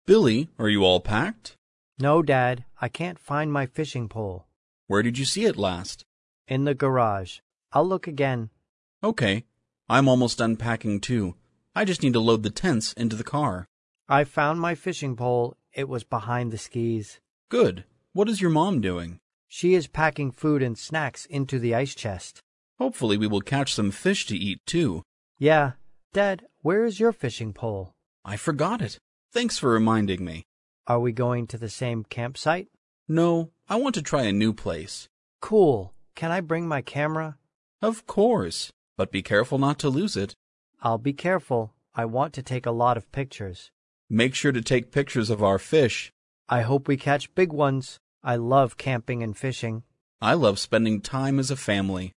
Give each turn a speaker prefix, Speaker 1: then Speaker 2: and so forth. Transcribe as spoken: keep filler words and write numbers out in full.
Speaker 1: Billy, are you all packed?
Speaker 2: No, Dad, I can't find my fishing pole.
Speaker 1: Where did you see it last?
Speaker 2: In the garage. I'll look again.
Speaker 1: Okay. I'm almost done packing too. I just need to load the tents into the car.
Speaker 2: I found my fishing pole. It was behind the skis.
Speaker 1: Good. What is your mom doing?
Speaker 2: She is packing food and snacks into the ice chest.
Speaker 1: Hopefully we will catch some fish to eat too.
Speaker 2: Yeah. Dad, where is your fishing pole?
Speaker 1: I forgot it. Thanks for reminding me.
Speaker 2: Are we going to the same campsite?
Speaker 1: No, I want to try a new place.
Speaker 2: Cool. Can I bring my camera?
Speaker 1: Of course, but be careful not to lose it.
Speaker 2: I'll be careful. I want to take a lot of pictures.
Speaker 1: Make sure to take pictures of our fish.
Speaker 2: I hope we catch big ones. I love camping and fishing.
Speaker 1: I love spending time as a family.